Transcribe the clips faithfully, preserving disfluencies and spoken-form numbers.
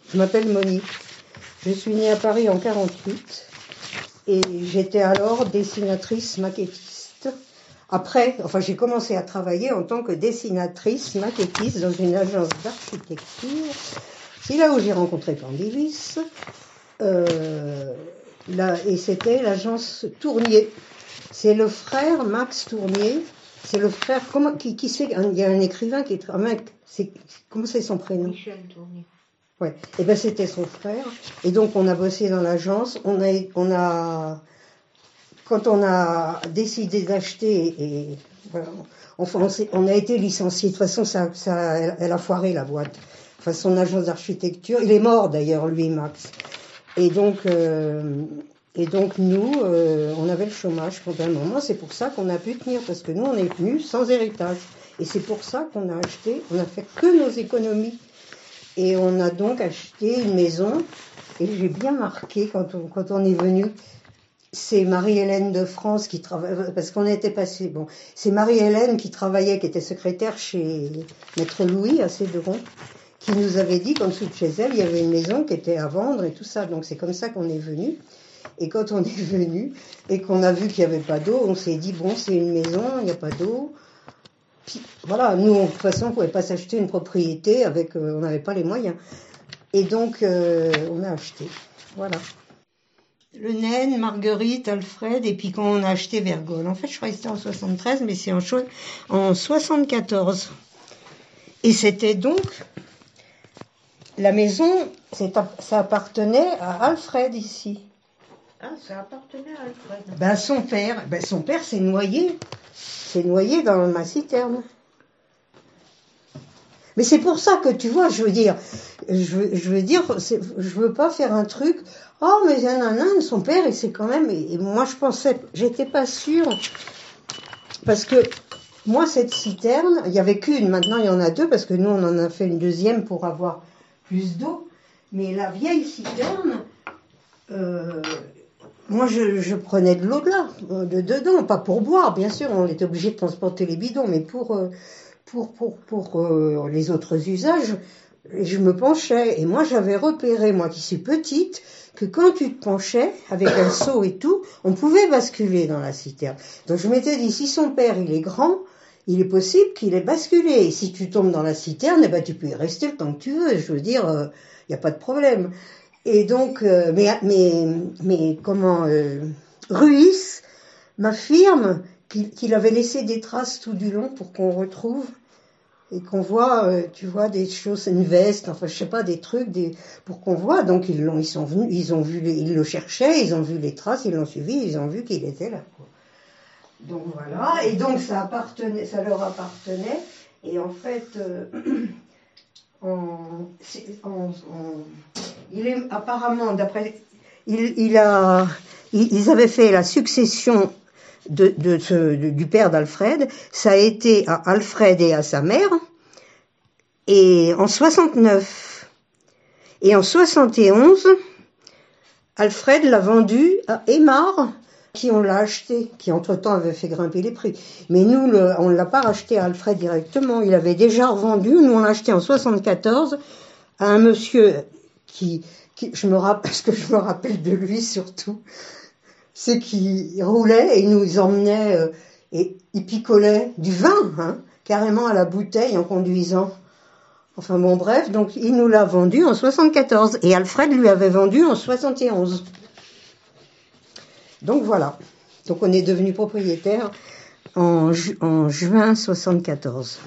Je m'appelle Monique. Je suis née à Paris en quarante-huit et j'étais alors dessinatrice maquettiste. Après, enfin, j'ai commencé à travailler en tant que dessinatrice maquettiste dans une agence d'architecture. C'est là où j'ai rencontré Candilis. Euh, là, et c'était l'agence Tournier. C'est le frère Max Tournier. C'est le frère, comment, qui, qui c'est, il y a un écrivain qui est, un mec, c'est, comment c'est son prénom? Michel Tournier. Ouais. Et ben c'était son frère. Et donc on a bossé dans l'agence. On a, on a, quand on a décidé d'acheter et voilà, enfin on, s'est, on a été licencié. De toute façon, ça, ça, elle a foiré la boîte. Enfin son agence d'architecture. Il est mort d'ailleurs lui, Max. Et donc, euh, et donc nous, euh, on avait le chômage pendant un moment. C'est pour ça qu'on a pu tenir parce que nous on est venus sans héritage. Et c'est pour ça qu'on a acheté. On a fait que nos économies. Et on a donc acheté une maison, et j'ai bien marqué quand on, quand on est venu, c'est Marie-Hélène de France qui travaille, parce qu'on était passé, bon, c'est Marie-Hélène qui travaillait, qui était secrétaire chez Maître Louis à Cédron, qui nous avait dit qu'en dessous de chez elle, il y avait une maison qui était à vendre et tout ça. Donc c'est comme ça qu'on est venu. Et quand on est venu et qu'on a vu qu'il n'y avait pas d'eau, on s'est dit, bon, c'est une maison, il n'y a pas d'eau. Puis, voilà, nous, de toute façon, on ne pouvait pas s'acheter une propriété, avec, euh, on n'avait pas les moyens. Et donc, euh, on a acheté. Voilà. Le naine, Marguerite, Alfred, et puis quand on a acheté Vergol. En fait, je crois que c'était en soixante-treize, mais c'est en, cho- en soixante-quatorze. Et c'était donc, la maison, c'est, ça appartenait à Alfred ici. Ah, ça appartenait à Alfred. Ben, son père, ben, son père s'est noyé. s'est noyé dans ma citerne. Mais c'est pour ça que, tu vois, je veux dire, je veux, je veux dire, c'est, je veux pas faire un truc, oh, mais nanana, son père, il s'est quand même, et, et moi, je pensais, j'étais pas sûre, parce que, moi, cette citerne, il y avait qu'une, maintenant, il y en a deux, parce que nous, on en a fait une deuxième pour avoir plus d'eau, mais la vieille citerne, euh, moi, je, je prenais de l'eau de là, de dedans, pas pour boire, bien sûr, on était obligé de transporter les bidons, mais pour, euh, pour, pour, pour euh, les autres usages, je me penchais. Et moi, j'avais repéré, moi qui suis petite, que quand tu te penchais, avec un seau et tout, on pouvait basculer dans la citerne. Donc, je m'étais dit, si son père, il est grand, il est possible qu'il ait basculé. Et si tu tombes dans la citerne, eh ben, tu peux y rester le temps que tu veux. Je veux dire, il euh, n'y a pas de problème. Et donc, euh, mais, mais, mais comment, euh, Ruiz m'affirme qu'il, qu'il avait laissé des traces tout du long pour qu'on retrouve et qu'on voit, euh, tu vois, des choses, une veste, enfin, je sais pas, des trucs, des, pour qu'on voit. Donc, ils l'ont, ils sont venus, ils ont vu, les, ils le cherchaient, ils ont vu les traces, ils l'ont suivi, ils ont vu qu'il était là, quoi. Donc, voilà. Et donc, ça appartenait, ça leur appartenait. Et en fait, euh, en, en, en, il est apparemment, d'après, il, il a, il, ils avaient fait la succession de, de, de, de, du père d'Alfred. Ça a été à Alfred et à sa mère, et en soixante-neuf. Et en soixante et onze, Alfred l'a vendu à Aymar, qui on l'a acheté, qui entre-temps avait fait grimper les prix. Mais nous, le, on ne l'a pas racheté à Alfred directement, il avait déjà revendu. Nous, on l'a acheté en soixante-quatorze à un monsieur qui, qui je me rappelle, ce que je me rappelle de lui surtout, c'est qu'il roulait et il nous emmenait, euh, et il picolait du vin, hein, carrément à la bouteille en conduisant. Enfin bon, bref, donc il nous l'a vendu en soixante-quatorze et Alfred lui avait vendu en soixante et onze. Donc voilà. Donc on est devenu propriétaire en, ju- en juin soixante-quatorze.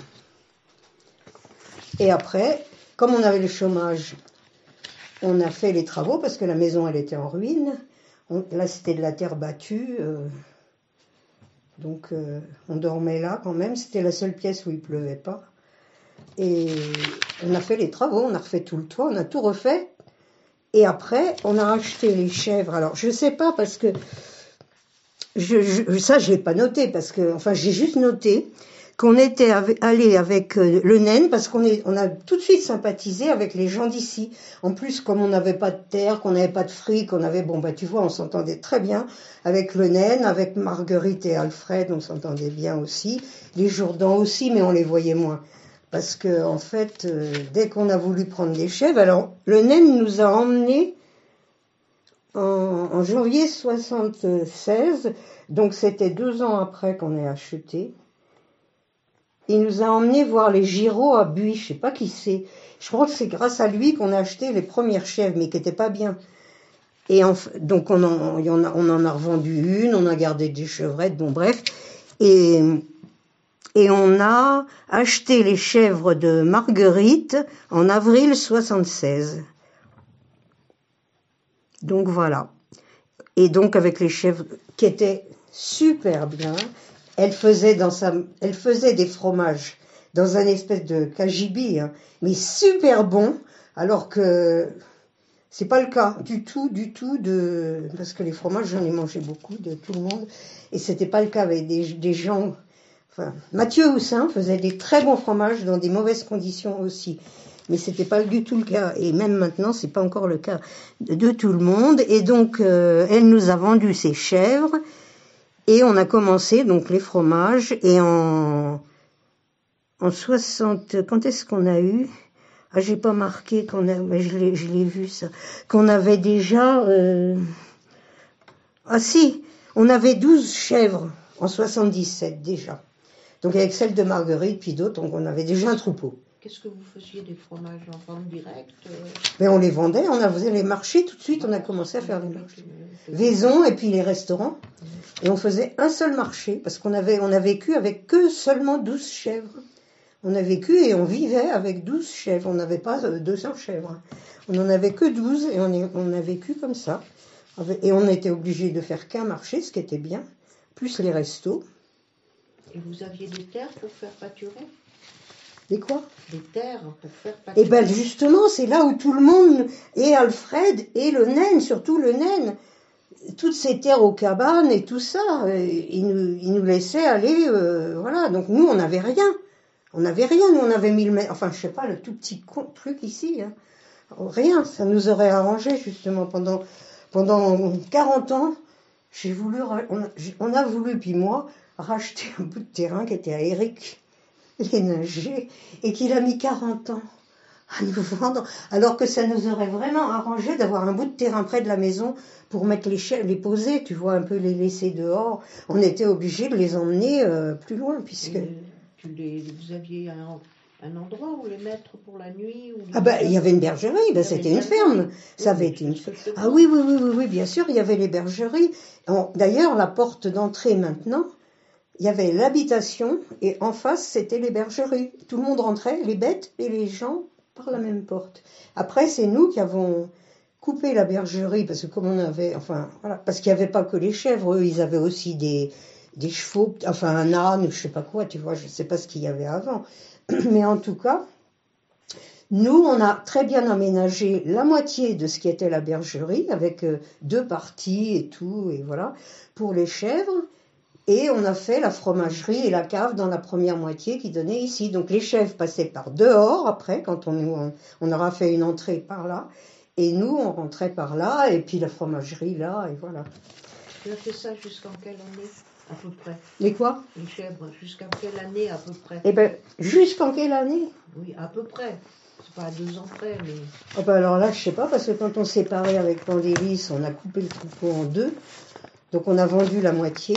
Et après, comme on avait le chômage, on a fait les travaux parce que la maison elle était en ruine. On, là c'était de la terre battue, euh, donc euh, on dormait là quand même. C'était la seule pièce où il pleuvait pas. Et on a fait les travaux, on a refait tout le toit, on a tout refait. Et après, on a acheté les chèvres. Alors je sais pas parce que Je, je, ça, je l'ai pas noté parce que, enfin, j'ai juste noté qu'on était allé avec euh, le naine parce qu'on est, on a tout de suite sympathisé avec les gens d'ici. En plus, comme on n'avait pas de terre, qu'on n'avait pas de fric, on avait, bon, bah, tu vois, on s'entendait très bien avec le naine, avec Marguerite et Alfred, on s'entendait bien aussi. Les Jourdans aussi, mais on les voyait moins Parce que, en fait, euh, dès qu'on a voulu prendre des chèvres, alors, le naine nous a emmenés en, en janvier soixante-seize, donc c'était deux ans après qu'on ait acheté. Il nous a emmenés voir les Giraud à Buis, je sais pas qui c'est. Je crois que c'est grâce à lui qu'on a acheté les premières chèvres, mais qui n'étaient pas bien. Et en, donc on en, on, en, on en a revendu une, on a gardé des chevrettes, bon bref. Et, et on a acheté les chèvres de Marguerite en avril soixante-seize. Donc voilà. Et donc avec les chèvres qui étaient super bien, elle faisait, dans sa, elle faisait des fromages dans un espèce de cagibi, hein, mais super bon, alors que c'est pas le cas du tout, du tout, de parce que les fromages, j'en ai mangé beaucoup de tout le monde, et c'était pas le cas avec des, des gens. Enfin, Mathieu Houssin faisait des très bons fromages dans des mauvaises conditions aussi, mais c'était pas du tout le cas, et même maintenant c'est pas encore le cas de, de tout le monde. Et donc euh, elle nous a vendu ses chèvres, et on a commencé donc les fromages, et en en soixante, quand est-ce qu'on a eu? Ah, j'ai pas marqué qu'on a, mais je l'ai, je l'ai vu ça, qu'on avait déjà, euh... ah si, on avait douze chèvres en soixante-dix-sept déjà. Donc avec celle de Marguerite, puis d'autres, donc on avait déjà un troupeau. Qu'est-ce que vous faisiez des fromages en vente directe? Mais on les vendait, on a faisait les marchés tout de suite, on a commencé à faire les marchés. Vaison et puis les restaurants. Et on faisait un seul marché, parce qu'on avait, on a vécu avec que seulement douze chèvres. On a vécu et on vivait avec douze chèvres. On n'avait pas deux cents chèvres. On n'en avait que douze et on, est, on a vécu comme ça. Et on était obligé de faire qu'un marché, ce qui était bien, plus les restos. Et vous aviez des terres pour faire pâturer? Des quoi? Des terres pour faire pâturer. Et bien justement, c'est là où tout le monde, et Alfred, et le naine, surtout le naine, toutes ces terres aux cabanes et tout ça, ils nous, ils nous laissaient aller, euh, voilà. Donc nous, on n'avait rien. On n'avait rien, nous on avait mis le, enfin je sais pas, le tout petit truc ici, hein. Rien, ça nous aurait arrangé justement pendant, pendant quarante ans, j'ai voulu, on a, on a voulu, puis moi, racheter un bout de terrain qui était à Éric Léninger et qu'il a mis quarante ans à nous vendre, alors que ça nous aurait vraiment arrangé d'avoir un bout de terrain près de la maison pour mettre les chèvres, les poser, tu vois, un peu les laisser dehors. On était obligé de les emmener euh, plus loin, puisque... Et tu les, vous aviez un, un endroit où les mettre pour la nuit ou Ah ben, il y avait une bergerie, ben, c'était une, une ferme. Ça avait été une ferme. Ah oui, oui, oui, oui, oui, bien sûr, il y avait les bergeries. D'ailleurs, la porte d'entrée maintenant, il y avait l'habitation et en face, c'était les bergeries. Tout le monde rentrait, les bêtes et les gens, par la même porte. Après, c'est nous qui avons coupé la bergerie parce que comme on avait, enfin, voilà, parce qu'il n'y avait pas que les chèvres, eux, ils avaient aussi des, des chevaux, enfin un âne ou je sais pas quoi, tu vois, je sais pas ce qu'il y avait avant. Mais en tout cas, nous, on a très bien aménagé la moitié de ce qui était la bergerie, avec euh, deux parties et tout, et voilà, pour les chèvres. Et on a fait la fromagerie et la cave dans la première moitié qui donnait ici. Donc les chèvres passaient par dehors après, quand on, on, on aura fait une entrée par là. Et nous, on rentrait par là, et puis la fromagerie là, et voilà. Tu as fait ça jusqu'en quelle année, à peu près? Les quoi? Les chèvres, jusqu'à quelle année, à peu près? Eh bien, jusqu'en quelle année? Oui, à peu près. C'est pas à deux ans près, mais... Oh ben alors là, je sais pas, parce que quand on s'est séparé avec Pandélis, on a coupé le troupeau en deux. Donc on a vendu la moitié.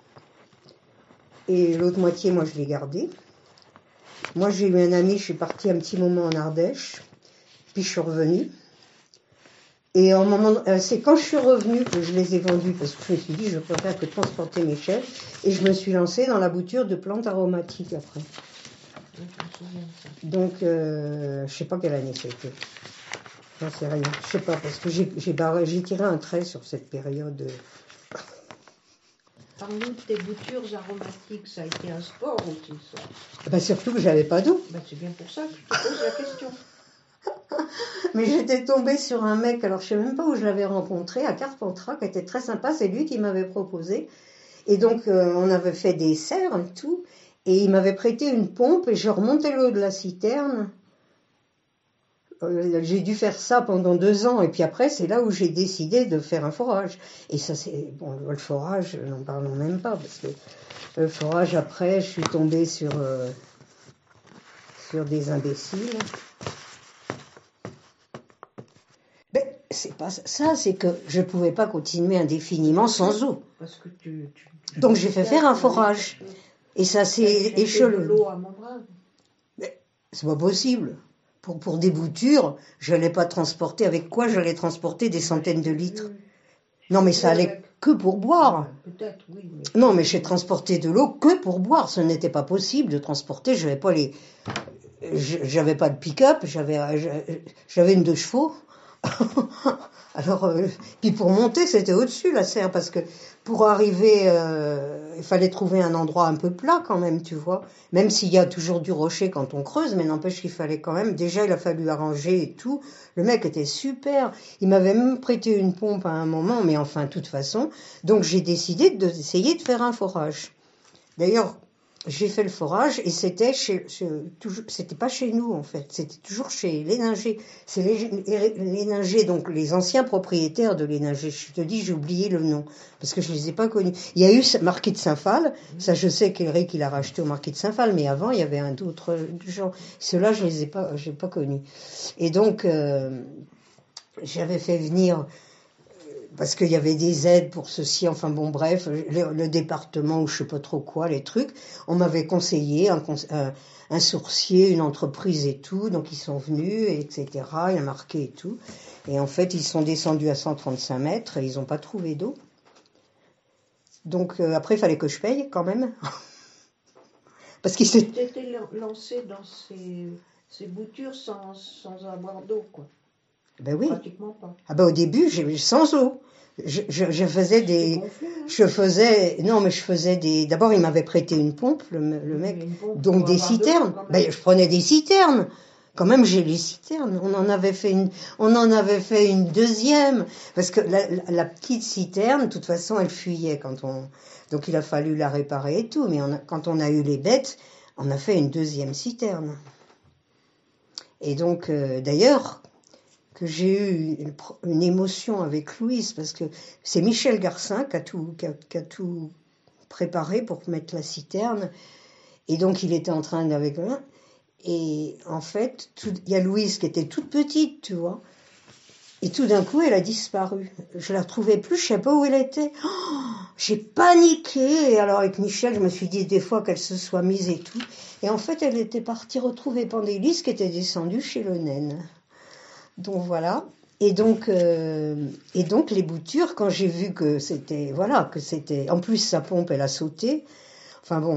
Et l'autre moitié, moi, je l'ai gardée. Moi, j'ai eu un ami, je suis partie un petit moment en Ardèche. Puis je suis revenue. Et en moment, euh, c'est quand je suis revenue que je les ai vendus, parce que je me suis dit, je préfère que transporter mes chèvres. Et je me suis lancée dans la bouture de plantes aromatiques après. Donc, euh, je sais pas quelle année c'était. J'en sais rien. Je sais pas, parce que j'ai, j'ai, barré, j'ai tiré un trait sur cette période. Parle-nous de tes boutures aromatiques, ça a été un sport aussi, ça. Ben surtout que j'avais pas d'eau. Ben c'est bien pour ça que je te pose la question. Mais j'étais tombée sur un mec, alors je sais même pas où je l'avais rencontré, à Carpentras, qui était très sympa, c'est lui qui m'avait proposé. Et donc, euh, on avait fait des serres et tout, et il m'avait prêté une pompe, et je remontais l'eau de la citerne. Euh, j'ai dû faire ça pendant deux ans, et puis après, c'est là où j'ai décidé de faire un forage. Et ça, c'est, bon, le forage, n'en parlons même pas, parce que le forage, après, je suis tombée sur... Euh, sur des imbéciles. Mais c'est pas ça, c'est que je ne pouvais pas continuer indéfiniment sans eau. Parce que tu, tu, tu Donc j'ai fait faire un forage. Et ça s'est échelonné. l'eau à Montbrun. Mais c'est pas possible. Pour, pour des boutures, je n'allais pas transporter. Avec quoi j'allais transporter des centaines de litres? Non, mais ça allait que pour boire. Peut-être, oui. Mais... Non, mais j'ai transporté de l'eau que pour boire. Ce n'était pas possible de transporter. Je n'avais pas les, j'avais pas de pick-up. J'avais, j'avais une deux chevaux. Alors, euh, puis pour monter, c'était au-dessus la serre, parce que pour arriver, euh, il fallait trouver un endroit un peu plat quand même, tu vois. Même s'il y a toujours du rocher quand on creuse, mais n'empêche qu'il fallait quand même. Déjà, il a fallu arranger et tout. Le mec était super. Il m'avait même prêté une pompe à un moment, mais enfin, de toute façon. Donc, j'ai décidé d'essayer de faire un forage. D'ailleurs, j'ai fait le forage et c'était chez, chez toujours, c'était pas chez nous en fait, c'était toujours chez Léninger. C'est Léninger, donc les anciens propriétaires de Léninger. Je te dis, j'ai oublié le nom parce que je les ai pas connus. Il y a eu Marquis de Saint-Phal, ça je sais qu'Éric il a racheté au Marquis de Saint-Phal, mais avant il y avait un d'autres gens. Ceux-là je les ai pas, j'ai pas connus. Et donc euh, j'avais fait venir. Parce qu'il y avait des aides pour ceci, enfin bon bref, le, le département ou je sais pas trop quoi, les trucs, on m'avait conseillé un, un, un sourcier, une entreprise et tout, donc ils sont venus, et cetera, il y a marqué et tout, et en fait ils sont descendus à cent trente-cinq mètres et ils n'ont pas trouvé d'eau. Donc euh, après il fallait que je paye quand même. Parce qu'ils s'étaient... Tu étais lancé dans ces, ces boutures sans, sans avoir d'eau, quoi. Ben oui. Pratiquement pas. Ah ben au début, j'ai sans eau. Je, je, je faisais des, gonflé, hein. je faisais, non mais je faisais des. D'abord, il m'avait prêté une pompe, le, le mec, donc des citernes. De ben je prenais des citernes. Quand même, j'ai les citernes. On en avait fait une, on en avait fait une deuxième parce que la, la, la petite citerne, de toute façon, elle fuyait quand on. Donc il a fallu la réparer et tout. Mais on a, quand on a eu les bêtes, on a fait une deuxième citerne. Et donc, euh, d'ailleurs. Que j'ai eu une, une émotion avec Louise, parce que c'est Michel Garcin qui a, tout, qui, a, qui a tout préparé pour mettre la citerne, et donc il était en train d'avec moi, et en fait, il y a Louise qui était toute petite, tu vois, et tout d'un coup, elle a disparu. Je la retrouvais plus, je sais pas où elle était. Oh, j'ai paniqué, et alors avec Michel, je me suis dit des fois qu'elle se soit mise et tout, et en fait, elle était partie retrouver Pandélis qui était descendue chez le naine. Donc voilà, et donc euh, et donc les boutures, quand j'ai vu que c'était voilà que c'était, en plus sa pompe elle a sauté, enfin bon,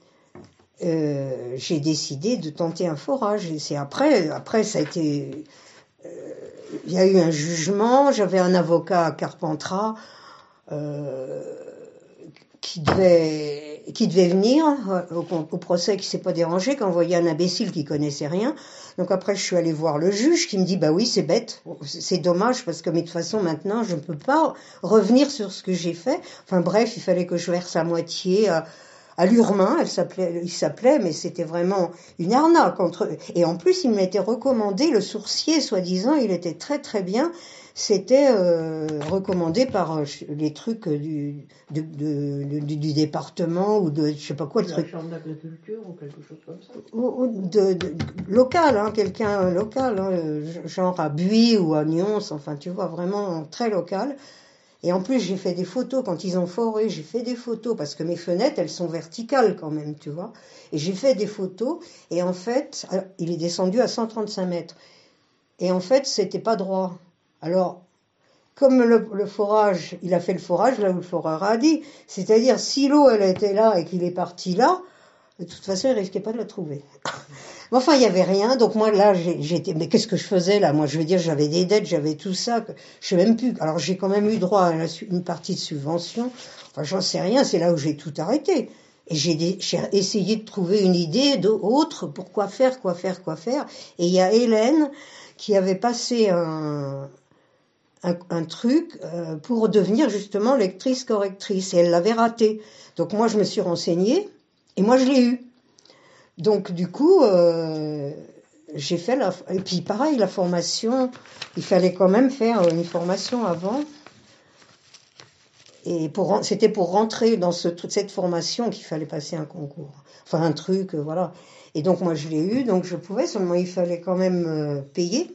euh, j'ai décidé de tenter un forage. Et c'est après après ça a été, il euh, y a eu un jugement, j'avais un avocat à Carpentras euh, qui devait qui devait venir au, au procès, qui s'est pas dérangé, qui envoyait un imbécile qui connaissait rien. Donc après je suis allée voir le juge qui me dit bah oui c'est bête, c'est dommage parce que mais de toute façon maintenant je ne peux pas revenir sur ce que j'ai fait. Enfin bref, il fallait que je verse à moitié à, à l'Urmain, elle s'appelait, il s'appelait, mais c'était vraiment une arnaque entre eux. Et en plus il m'était recommandé, le sourcier soi-disant, il était très très bien. C'était euh, recommandé par euh, les trucs du, de, de, de, du, du département ou de je sais pas quoi le la truc. Chambre d'agriculture ou quelque chose comme ça. Ou, ou de, de, de local, hein, quelqu'un local, hein, genre à Buis ou à Nyons, enfin tu vois vraiment très local. Et en plus j'ai fait des photos quand ils ont foré, j'ai fait des photos parce que mes fenêtres elles sont verticales quand même, tu vois. Et j'ai fait des photos et en fait alors, il est descendu à cent trente-cinq mètres et en fait c'était pas droit. Alors, comme le, le forage, il a fait le forage là où le foreur a dit, c'est-à-dire si l'eau elle était là et qu'il est parti là, de toute façon il risquait pas de la trouver. Mais enfin il y avait rien, donc moi là j'étais, mais qu'est-ce que je faisais là? Moi je veux dire j'avais des dettes, j'avais tout ça, que, je sais même plus. Alors j'ai quand même eu droit à une partie de subvention. Enfin j'en sais rien, c'est là où j'ai tout arrêté. Et j'ai, des, j'ai essayé de trouver une idée d'autre pour quoi faire, quoi faire, quoi faire. Et il y a Hélène qui avait passé un Un, un truc euh, pour devenir justement lectrice correctrice et elle l'avait raté. Donc moi je me suis renseignée et moi je l'ai eu. Donc du coup euh, j'ai fait la et puis pareil la formation, il fallait quand même faire une formation avant. Et pour, c'était pour rentrer dans ce, cette formation qu'il fallait passer un concours. Enfin, un truc, euh, voilà. Et donc, moi, je l'ai eu, donc je pouvais, seulement il fallait quand même euh, payer.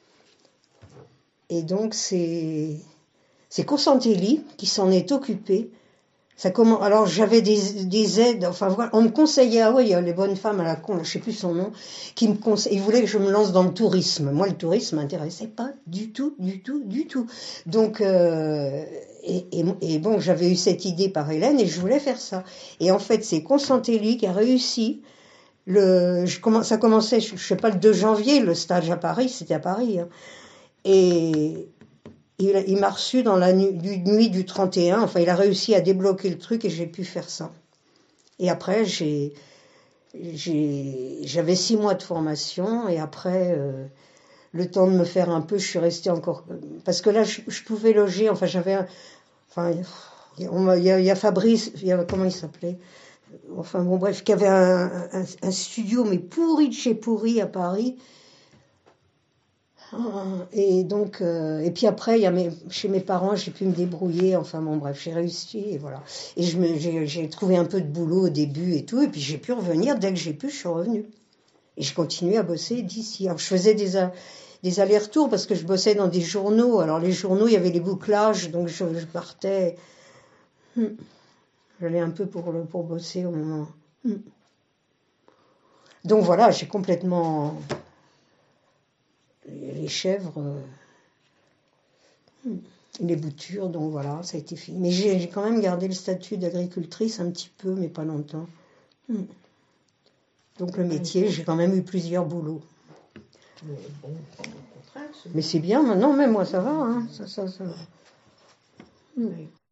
Et donc, c'est, c'est Consantelli qui s'en est occupé. Ça comment, alors, j'avais des, des aides, enfin, voilà, on me conseillait, ah oui, il y a les bonnes femmes à la con, je sais plus son nom, qui me conseillent, ils voulaient que je me lance dans le tourisme. Moi, le tourisme m'intéressait pas du tout, du tout, du tout. Donc, euh, et, et, et bon, j'avais eu cette idée par Hélène et je voulais faire ça. Et en fait, c'est Consantelli qui a réussi. Le, je commence, ça commençait, je, je sais pas, le deux janvier, le stage à Paris, c'était à Paris. Hein. Et il, il m'a reçu dans la nuit du, nuit du trente et un, enfin, il a réussi à débloquer le truc et j'ai pu faire ça. Et après, j'ai, j'ai, j'avais six mois de formation et après, euh, le temps de me faire un peu, je suis restée encore, parce que là, je, je pouvais loger, enfin, j'avais, un, enfin, il y, a, il y a Fabrice, il y a, comment il s'appelait? Enfin bon bref, qui avait un, un, un studio mais pourri de chez pourri à Paris. Et donc, euh, et puis après, il y a mes, chez mes parents, j'ai pu me débrouiller. Enfin bon bref, j'ai réussi et voilà. Et je me, j'ai, j'ai trouvé un peu de boulot au début et tout, et puis j'ai pu revenir. Dès que j'ai pu, je suis revenue. Et je continuais à bosser d'ici. Alors je faisais des, des allers-retours parce que je bossais dans des journaux. Alors les journaux, il y avait les bouclages, donc je, je partais. Hmm. J'allais un peu pour, le, pour bosser au moment. Hmm. Donc voilà, j'ai complètement. Les chèvres, euh... les boutures, donc voilà, ça a été fini. Mais j'ai, j'ai quand même gardé le statut d'agricultrice un petit peu, mais pas longtemps. Hmm. Donc le métier, j'ai quand même eu plusieurs boulots. Mais bon, pas de contrainte. Mais c'est bien maintenant, même moi ça va. Hein. Ça, ça, ça. Hmm.